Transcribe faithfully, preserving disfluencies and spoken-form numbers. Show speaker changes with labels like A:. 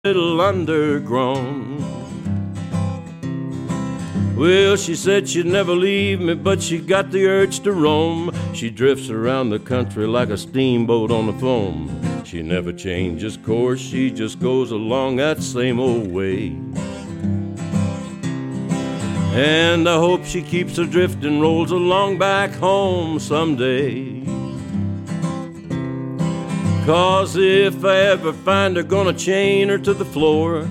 A: little undergrown. Well, she said she'd never leave me, but she got the urge to roam. She drifts around the country like a steamboat on the foam. She never changes course, she just goes along that same old way. And I hope she keeps her drift and rolls along back home someday. 'Cause if I ever find her, gonna chain her to the floor.